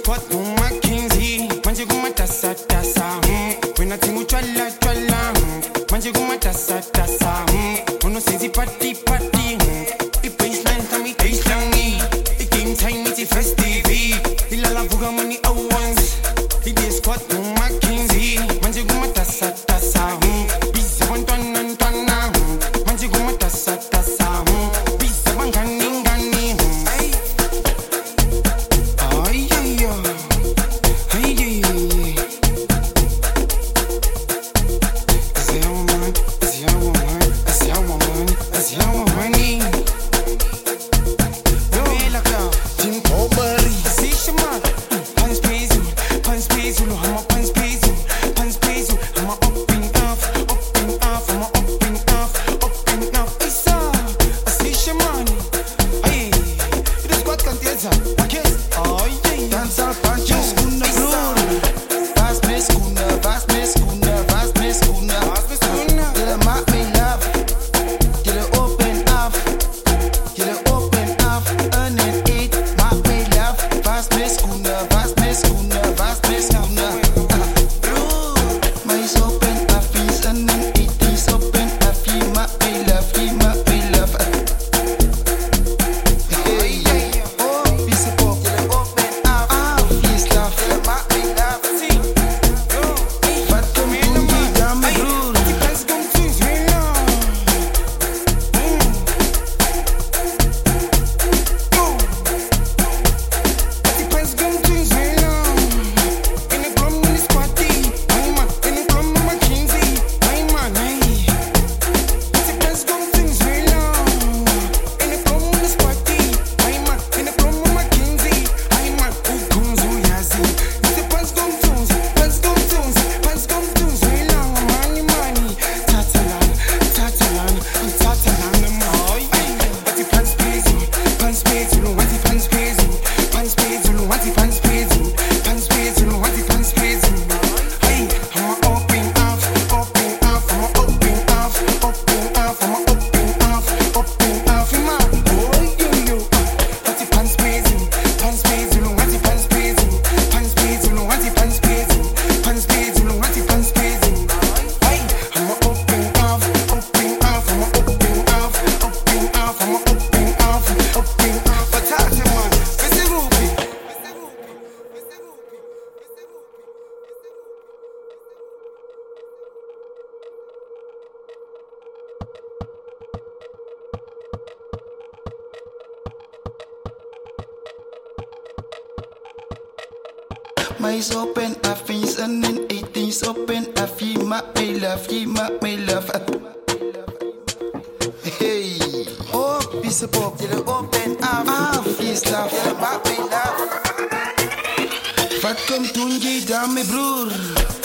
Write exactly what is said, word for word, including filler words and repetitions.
squat on Mackenzie. Manje kuma tasa tasa. When I think chwala chwala. Manje kuma tasa tasa. Uno says it party party. It baseline time it baseline me. It game time it festive. Ilala vuga money at once. It is squat on Mackenzie. Manje kuma tasa tasa. Bisa one ton and ton. Manje kuma tasa tasa. Bisa one gani gani. Ay ay ay ay ay. Is it our man? Is it our man? Is it our man? Is it our money? Yo, la girl, Jim Cobbery. See Shama, pants peso, pants peso, I'm a pants peso, pants peso, I'm a up and off, up and off, I'm a up and off, up and off. Isa, I see Shama, ay, it is quite contesa, okay? Oh yeah, Danza pancho skuna bror. Vas me skuna, vas me skuna, vas me skuna. Get a mat me love. Get it open up. Get it open up. Earn and eat. Mat me love. Vas me skuna, vas me skuna, vas me skuna. My is open up. Fees and then eat. He's open up. He mat me love. He mat me love. Hey, oh, piece of pop. Get it open up. Ah, he's love. Get it mat me love. Vat kom doen die dame broer. let's go to Israel. Let's go to Israel. In the club, in the squatty. My man, in the club, my Mackenzie. My man, hey. Let's go to Israel. In the club, in the squatty. My man, in the club, my Mackenzie. My man, who comes who yazi. Let's go to Let's go to Let's go to Israel. Money, money. Tatalan, Tatalan, Tatalan. Oh yeah. What the pants peso, pants peso, what the pants peso, pants peso, what the pants peso, pants peso, what the pants peso. Hey, I'm a open off, open off, I'm a open off, open off, I'm a open off, open off. In my boy, yo yo. What the pants peso, pants peso, what the pants peso, pants peso, what the pants peso, pants peso, what the pants peso. Hey, I'm a open off, open off, I'm a open off, open off, I'm a open off, open off. But talk to man, Mister Ruby. My is open up. Fees and then eat. He's open up. He mat me love. He mat me love. Hey, oh, piece of pop. Get it open up. Ah, he's love. Get it mat me love. Vat kom doen die dame broer.